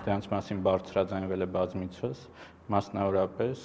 դրանց մասին բարձրաձայնվել է բազմիցս, մասնավորապես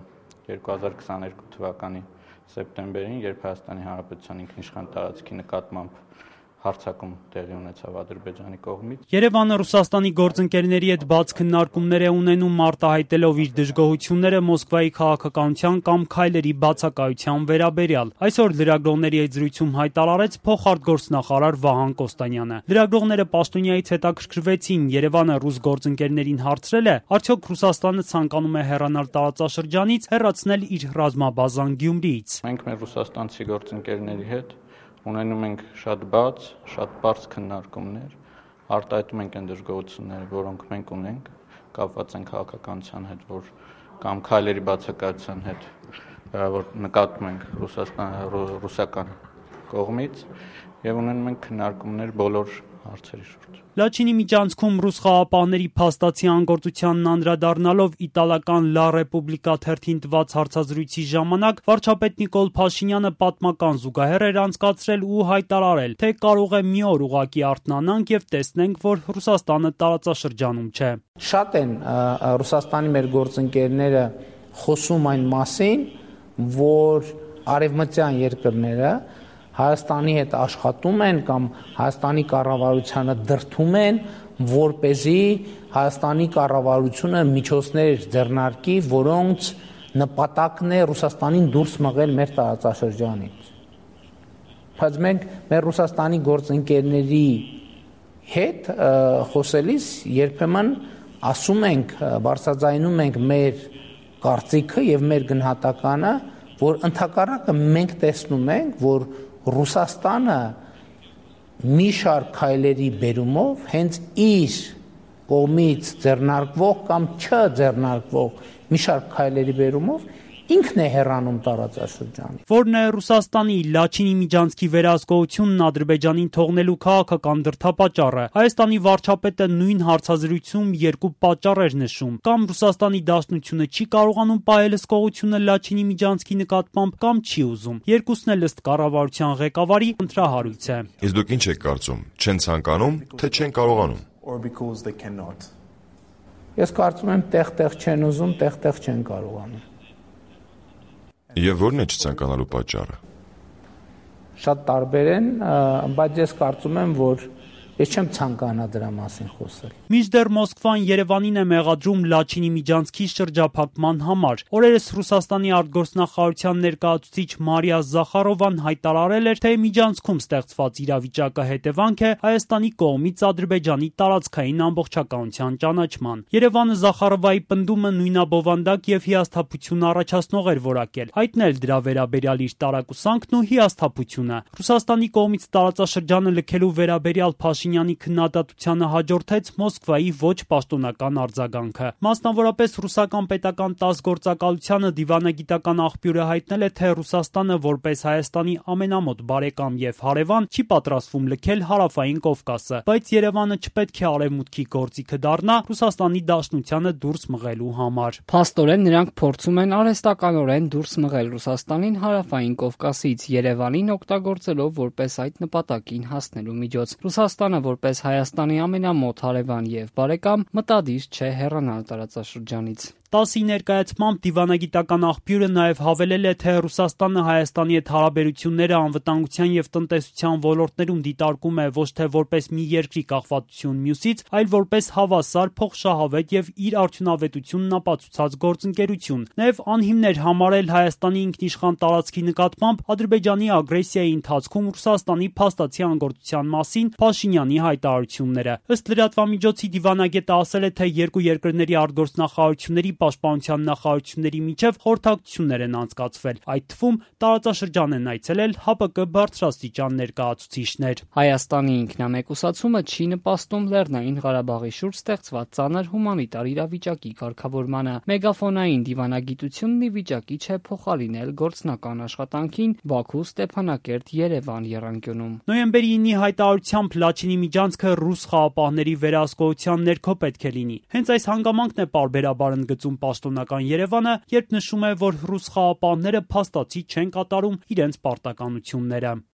2022 թվականի սեպտեմբերին, երբ Հայաստանի Հանրապետության ինքնիշխան տարածքի նկատմամբ հարձակում տեղի ունեցավ Ադրբեջանի կողմից։ Երևանը Ռուսաստանի գործընկերների հետ բաց քննարկումներ է ունենում, արտահայտելով իր դժգոհությունները Մոսկվայի քաղաքականության կամ քայլերի բացակայության վերաբերյալ։ Այսօր լրագրողների հետ զրույցում հայտարարեց փոխարտգործնախարար Վահան Կոստանյանը։ Լրագրողները Պաշտոնյայից հետաքրքրվեցին, Երևանը ռուս գործընկերներին հարցրել է, արդյոք Ռուսաստանը ցանկանում է հեռանալ տարածաշրջանից, հեռացնել իր ռազմաբազան Գյումրիից։ Մենք մեր ռուսաստանցի գործընկերների հետ ունենում ենք շատ բաց, շատ բարձ քննարկումներ, արտահայտում ենք այն դժգոհությունները, որոնք մենք ունենք, կապված են քաղաքականության հետ, կամ քայլերի բացակայության հետ, որ նկատում ենք ռուսական կողմից, եւ ունենում ենք քննարկումներ բոլոր հարցերի շուրջ։ Լաչինի միջանցքում ռուս խաղապահների փաստացի անգործությանն անդրադառնալով իտալական Լա Ռեպուբլիկա թերթին տված հարցազրույցի ժամանակ վարչապետ Նիկոլ Փաշինյանը պատմական զուգահեռ էր անցկացրել ու հայտարարել, թե կարող է մի օր ուղղակի արթնանանք եւ տեսնենք, որ Ռուսաստանը տարածաշրջանում չէ։ Շատ են Ռուսաստանի մեր գործընկերները խոսում այն մասին, որ արևմտյան երկրները Հայաստանի հետ աշխատում են կամ Հայաստանի կառավարությանը դրդում են, որպեսզի Հայաստանի կառավարությունը միջոցներ ձեռնարկի, որոնց նպատակն է Ռուսաստանին դուրս մղել մեր տարածաշրջանից։ Բայց մենք մեր Ռուսաստանի գործընկերների հետ խոսելիս երբեմն ասում ենք, բարձրաձայնում ենք մեր կարծիքը եւ մեր գնահատականը, որ ընդհակառակը մենք տեսնում ենք, որ Ռուսաստանը մի շարք քայլերի բերումով հենց իր կողմից ձեռնարկվող կամ չձեռնարկվող մի շարք քայլերի բերումով ինքն է հեռանում տարածաշրջանից։ Որն է Ռուսաստանի Լաչինի միջանցքի վերահսկողությունն Ադրբեջանին թողնելու քաղաքական դրդապատճառը։ Հայաստանի վարչապետը նույն հարցազրույցում երկու պատճառ էր նշում. կամ Ռուսաստանի Դաշնությունը չի կարողանում պահել հսկողությունը Լաչինի միջանցքի նկատմամբ, կամ չի ուզում։ Երկուսն էլ ըստ կառավարության ղեկավարի ընտրահարույց է։ Իսկ դուք ինչ եք կարծում, չեն ցանկանում, թե չեն կարողանում։ Ես կարծում եմ տեղ-տեղ չեն ուզում, տեղ-տեղ չեն կարողանում։ Եվ ո՞րն է չցանկանալու պատճառը։ Շատ տարբեր են, բայց ես կարծում եմ, որ ես չեմ ցանկանա դրա մասին խոսել։ Մինչդեռ Մոսկվան Երևանին է մեղադրում Լաչինի միջանցքի շրջափակման համար։ Օրերս Ռուսաստանի արտգործնախարարության ներկայացուցիչ Մարիա Զախարովան հայտարարել էր, թե միջանցքում ստեղծված իրավիճակը հետևանք է Հայաստանի կողմից Ադրբեջանի տարածքային ամբողջականության ճանաչման։ Երևանը Զախարովայի պնդումը նույնաբովանդակ եւ հիասթափություն առաջացնող էր որակել, հայտնել դրա վերաբերյալ իր տարակուսանքն ու հիասթափությունը։ Ռուսաստանի կողմից տարածաշրջանը լքելու վերաբերյալ Փաշինյանի քննադատությանը հաջորդեց Մոսկվայի ոչ պաշտոնական արձագանքը։ Մասնավորապես ռուսական պետական ՏԱՍՍ գործակալությանը դիվանագիտական աղբյուրը հայտնել է, թե Ռուսաստանը որպես Հայաստանի ամենամոտ բարեկամ եւ հարևան չի պատրաստվում լքել Հարավային Կովկասը, բայց Երևանը չպետք է արևմուտքի գործիքը դառնա Ռուսաստանի Դաշնությանը դուրս մղելու համար։ Փաստորեն նրանք փորձում են արհեստականորեն դուրս մղել Ռուսաստանին Հարավային Կովկասից, Երևանին օգտագործելով որպես այդ նպատակին հասնելու միջոց։ Ռուսաստանը որպես Հայաստանի ամենամոտ հարևան եւ բարեկամ մտադիր չէ հեռանալ տարածաշրջանից։ ՏԱՍՍ-ի ներկայացմամբ դիվանագիտական աղբյուրը նաև հավելել է, թե Ռուսաստանը Հայաստանի հետ հարաբերությունները անվտանգության եւ տնտեսության ոլորտներում դիտարկում է ոչ թե որպես մի երկրի կախվածություն մյուսից, այլ որպես հավասար, փոխշահավետ եւ իր արդյունավետությունն ապացուցած գործընկերություն։ Նաև անհիմն էր համարել Հայաստանի ինքնիշխան տարածքի նկատմամբ Ադրբեջանի ագրեսիայի ընթացքում Ռուսաստանի փաստացի անգործության մասին Փաշինյանի հայտարարությունները։ Ըստ լրատվամիջոցի դիվանագետը ասել է, թե երկու երկրների արտգործնախարարությունների պաշտպանության նախարարությունների միջև խորհրդակցություններ են անցկացվել։ Այդ թվում տարածաշրջան են այցելել ՀԱՊԿ բարձրաստիճան ներկայացուցիչներ։ Հայաստանի ինքնամեկուսացումը չի նպաստում Լեռնային Ղարաբաղի շուրջ ստեղծված ծանր հումանիտար իրավիճակի կարգավորմանը։ Մեգաֆոնային դիվանագիտությունն ի վիճակի չէ փոխարինել գործնական աշխատանքին Բաքու, Ստեփանակերտ, Երևան եռանկյունում։ Նոյեմբերի 9-ի հայտարարությամբ Լաչինի միջանցքը ռուս խաղապահների վերահսկողության ներքո պետք է լինի։ Հենց այս հանգամանքն է պարբերաբար ընդգծում պաշտոնական Երևանը, երբ նշում է, որ ռուս խաղապահները փաստացի չեն կատարում իրենց պարտականությունները։